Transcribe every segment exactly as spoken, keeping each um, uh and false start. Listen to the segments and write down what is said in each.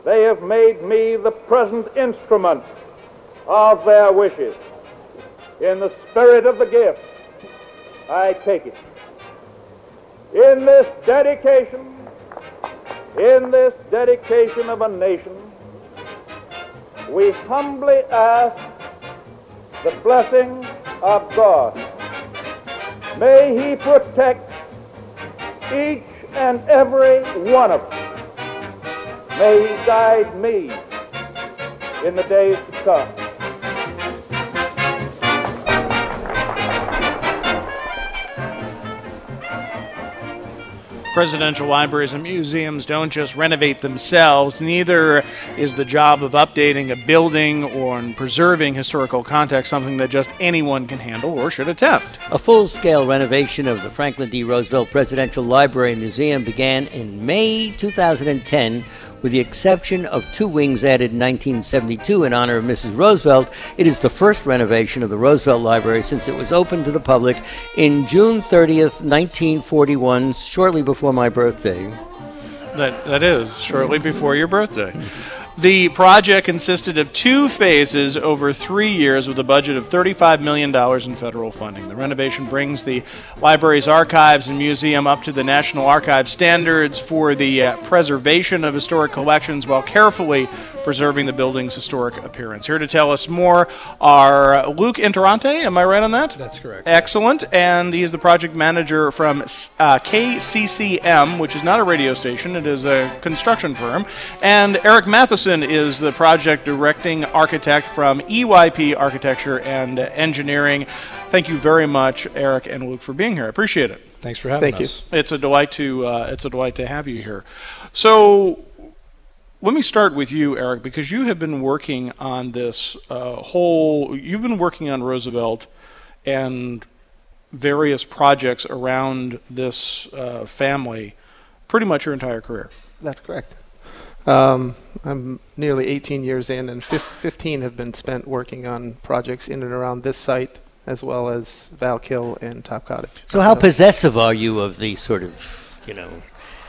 they have made me the present instrument of their wishes. In the spirit of the gift, I take it. In this dedication, in this dedication of a nation, we humbly ask the blessing of God. May He protect each and every one of us. May He guide me in the days to come. Presidential libraries and museums don't just renovate themselves. Neither is the job of updating a building or preserving historical context something that just anyone can handle or should attempt. A full-scale renovation of the Franklin D. Roosevelt Presidential Library and Museum began in May two thousand ten, with the exception of two wings added in nineteen seventy-two in honor of Missus Roosevelt. It is the first renovation of the Roosevelt Library since it was opened to the public in June thirtieth, nineteen forty-one, shortly before my birthday. That That is, shortly before your birthday. The project consisted of two phases over three years with a budget of thirty-five million dollars in federal funding. The renovation brings the library's archives and museum up to the National Archives standards for the uh, preservation of historic collections while carefully preserving the building's historic appearance. Here to tell us more are Luke Interante, am I right on that? That's correct. Excellent, and he's the project manager from uh, K C C M, which is not a radio station, it is a construction firm, and Eric Matheson is the project directing architect from E Y P Architecture and Engineering. Thank you very much, Eric and Luke, for being here. I appreciate it. Thanks for having Thank us. you. It's a delight to uh, it's a delight to have you here. So, let me start with you, Eric, because you have been working on this uh, whole. You've been working on Roosevelt and various projects around this uh, family pretty much your entire career. That's correct. Um, I'm nearly eighteen years in, and fifteen have been spent working on projects in and around this site, as well as Valkill and Top Cottage. So how possessive are you of the sort of, you know...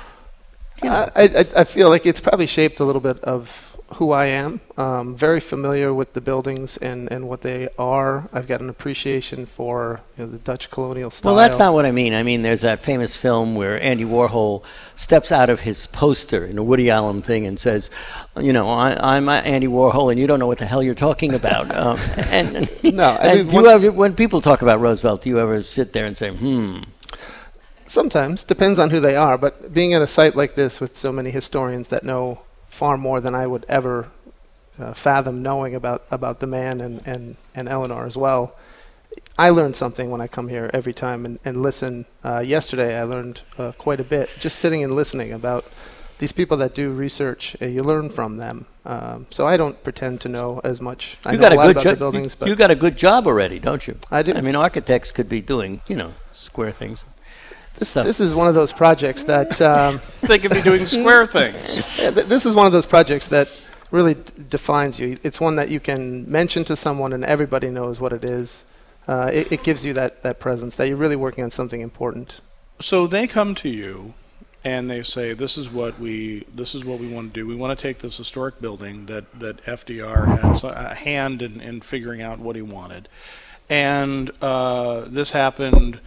You know. I, I, I feel like it's probably shaped a little bit of who I am. Um, very familiar with the buildings and, and what they are. I've got an appreciation for you know, the Dutch colonial style. Well, that's not what I mean. I mean, there's that famous film where Andy Warhol steps out of his poster in a Woody Allen thing and says, you know, I, I'm Andy Warhol and you don't know what the hell you're talking about. um, and no, I and mean, do you ever, when people talk about Roosevelt, do you ever sit there and say, hmm... Sometimes, depends on who they are, but being at a site like this with so many historians that know far more than I would ever uh, fathom knowing about, about the man and, and, and Eleanor as well, I learn something when I come here every time and, and listen. Uh, yesterday I learned uh, quite a bit, just sitting and listening about these people that do research. Uh, you learn from them. Um, so I don't pretend to know as much. I you know got a a lot good about jo- the buildings, you, but you got a good job already, don't you? I do. I mean, architects could be doing, you know, square things. This, this is one of those projects that... Um, they could be doing square things. Yeah, th- this is one of those projects that really d- defines you. It's one that you can mention to someone and everybody knows what it is. Uh, it, it gives you that, that presence, that you're really working on something important. So they come to you and they say, this is what we this is what we want to do. We want to take this historic building that, that F D R had a hand in, in figuring out what he wanted. And uh, this happened...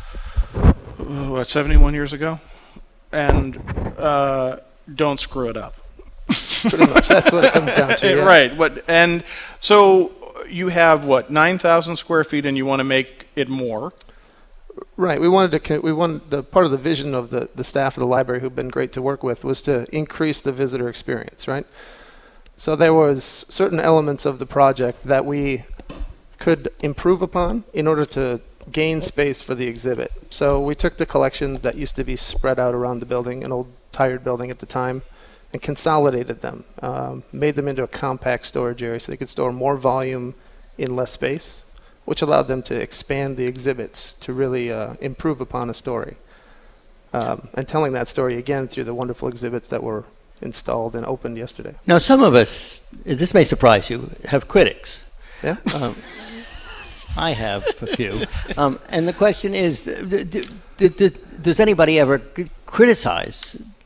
what, seventy-one years ago? And uh, don't screw it up. Pretty much, that's what it comes down to. Yeah. Right. What? And so you have, what, nine thousand square feet and you want to make it more? Right. We wanted to, we wanted, the part of the vision of the, the staff of the library who've been great to work with was to increase the visitor experience, right? So there was certain elements of the project that we could improve upon in order to gain space for the exhibit. So we took the collections that used to be spread out around the building, an old tired building at the time, and consolidated them, um, made them into a compact storage area so they could store more volume in less space, which allowed them to expand the exhibits to really uh, improve upon a story. Um, and telling that story again through the wonderful exhibits that were installed and opened yesterday. Now, some of us, this may surprise you, have critics. Yeah. Um, I have a few. Um, and the question is, do, do, do, does anybody ever c- criticize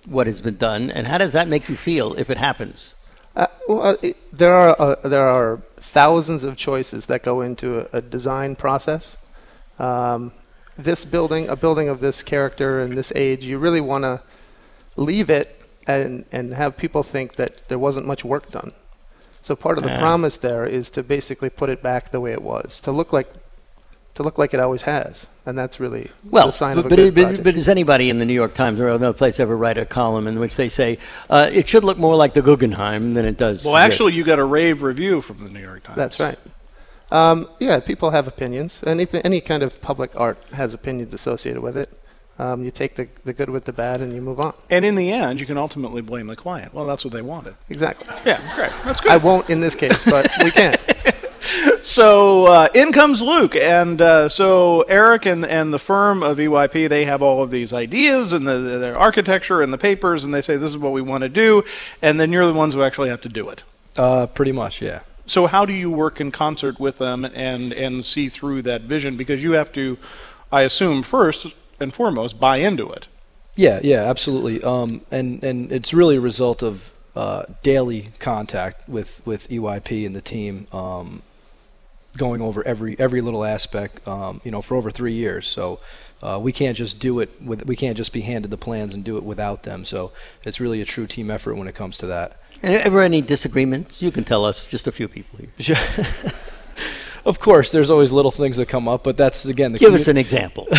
what has been done, and how does that make you feel if it happens? Uh, well, it, there are uh, there are thousands of choices that go into a, a design process. Um, this building, a building of this character and this age, you really want to leave it and and have people think that there wasn't much work done. So part of the Yeah. promise there is to basically put it back the way it was, to look like to look like it always has, and that's really Well, the sign but, of a but, good it- but, project. but does anybody in the New York Times or another place ever write a column in which they say uh, it should look more like the Guggenheim than it does? Well, here? actually, you got a rave review from the New York Times. That's right. Um, yeah, people have opinions. Anything, any kind of public art has opinions associated with it. Um, you take the, the good with the bad and you move on. And in the end, you can ultimately blame the client. Well, that's what they wanted. Exactly. Yeah, great. That's good. I won't in this case, but we can. So uh, in comes Luke, and uh, so Eric and, and the firm of E Y P, they have all of these ideas and the, the, their architecture and the papers, and they say this is what we want to do, and then you're the ones who actually have to do it. Uh, pretty much, yeah. So how do you work in concert with them and, and see through that vision? Because you have to, I assume, first and foremost, buy into it. Yeah, yeah, absolutely. Um, and, and it's really a result of uh, daily contact with, with E Y P and the team, um, going over every every little aspect, um, you know, for over three years. So uh, we can't just do it with we can't just be handed the plans and do it without them. So it's really a true team effort when it comes to that. And ever any disagreements? You can tell us, just a few people here. Of course, there's always little things that come up, but that's again the Give commu- us an example.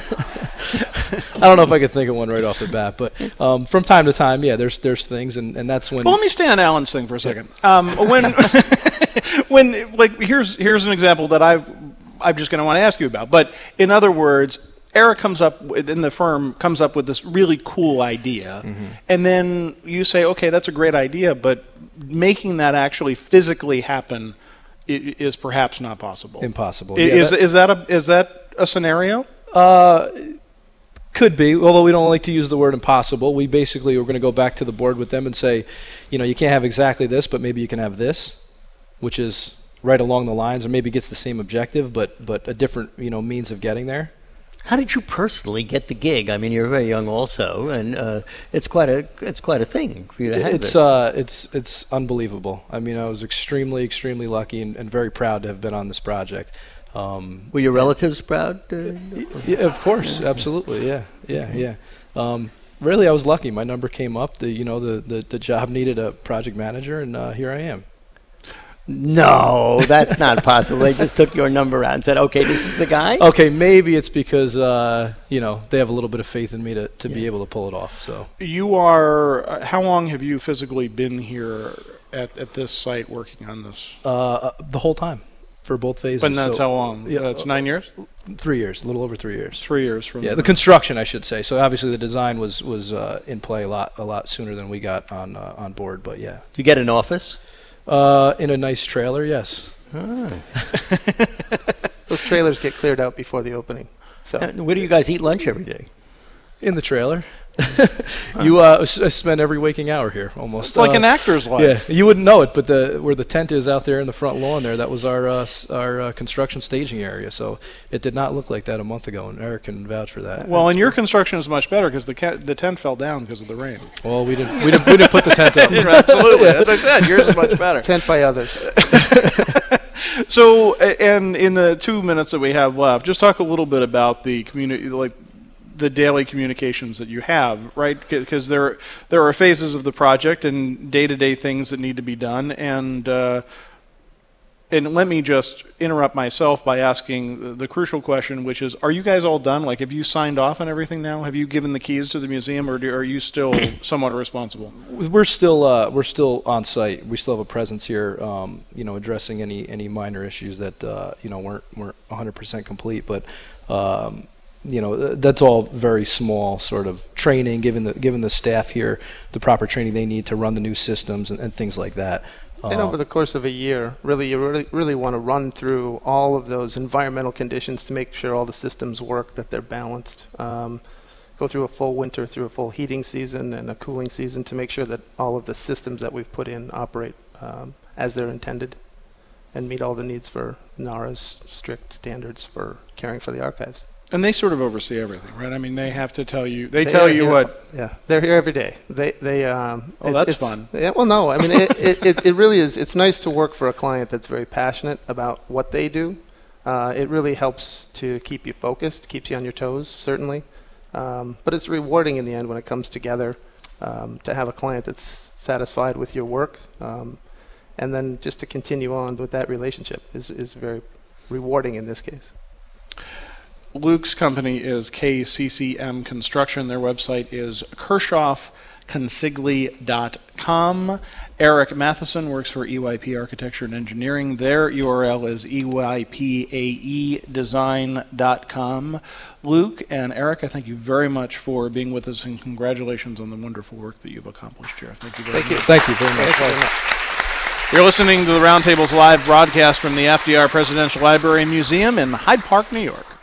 I don't know if I could think of one right off the bat, but um, from time to time, yeah, there's there's things, and, and that's when. Well, let me stay on Alan's thing for a second. Um, when, when, like, here's here's an example that I've I'm just going to want to ask you about. But in other words, Eric comes up with, in the firm comes up with this really cool idea, Mm-hmm. and then you say, okay, that's a great idea, but making that actually physically happen i- is perhaps not possible. Impossible. I- Yeah, is that- is that a is that a scenario? Uh, could be, although we don't like to use the word impossible. We basically are going to go back to the board with them and say, you know, you can't have exactly this, but maybe you can have this, which is right along the lines, or maybe gets the same objective, but but a different, you know, means of getting there. How did you personally get the gig? I mean, you're very young also, and uh, it's quite a it's quite a thing for you to have It's this. uh, it's it's unbelievable. I mean, I was extremely, extremely lucky and, and very proud to have been on this project. Um, Were your relatives proud? Uh, yeah, of course, absolutely, yeah, yeah, yeah. Um, really, I was lucky. My number came up. The you know the the, the job needed a project manager, and uh, here I am. no, that's not possible. They just took your number out and said, "Okay, this is the guy." Okay, maybe it's because uh, you know they have a little bit of faith in me to, to be able to pull it off. So You are. uh, How long have you physically been here at, at this site working on this? uh, uh, the whole time for both phases. But that's so how long? yeah, That's nine years? three years, a little over three years. Three years from Yeah, the construction, I should say. So obviously the design was was uh, in play a lot a lot sooner than we got on uh, on board. But yeah, Did you get an office? uh, in a nice trailer, yes. Those trailers get cleared out before the opening. So Uh, Where do you guys eat lunch every day? In the trailer. you uh, s- uh, spend every waking hour here almost. It's like Uh, an actor's Yeah, life. you wouldn't know it, but the where the tent is out there in the front lawn there, that was our uh, s- our uh, construction staging area. So it did not look like that a month ago, and Eric can vouch for that. Well, and your construction is much better because the ca- the tent fell down because of the rain. Well, we didn't we didn't, we didn't put the tent up. Absolutely, as I said, yours is much better. tent by others. So, a- and in the two minutes that we have left, just talk a little bit about the community, like the daily communications that you have, right? Because there there are phases of the project and day-to-day things that need to be done, and uh, and let me just interrupt myself by asking the, the crucial question, which is: are you guys all done? Like, have you signed off on everything now? Have you given the keys to the museum, or do, are you still somewhat responsible? We're still uh, we're still on site. We still have a presence here, um, you know, addressing any any minor issues that uh, you know weren't weren't one hundred percent complete, but. Um, you know, th- that's all very small sort of training, giving the given the staff here the proper training they need to run the new systems and, and things like that. And Uh, over the course of a year, really, you really, really want to run through all of those environmental conditions to make sure all the systems work, that they're balanced. Um, go through a full winter, through a full heating season and a cooling season to make sure that all of the systems that we've put in operate um, as they're intended and meet all the needs for NARA's strict standards for caring for the archives. And they sort of oversee everything, right? I mean, they have to tell you. They, They tell are you here- what. Yeah, they're here every day. They they um. Oh, it's- that's it's- fun. Yeah, well, no, I mean it, it, it, it really is. It's nice to work for a client that's very passionate about what they do. Uh, it really helps to keep you focused, keeps you on your toes, certainly. Um, but it's rewarding in the end when it comes together um, to have a client that's satisfied with your work, um, and then just to continue on with that relationship is is very rewarding in this case. Luke's company is K C C M Construction. Their website is Kirchhoff Consigli dot com. Eric Matheson works for E Y P Architecture and Engineering. Their U R L is E Y P A E design dot com. Luke and Eric, I thank you very much for being with us, and congratulations on the wonderful work that you've accomplished here. Thank you very Thank much. you. Thank you very much. Thank you very much. You're listening to the Roundtable's live broadcast from the F D R Presidential Library and Museum in Hyde Park, New York.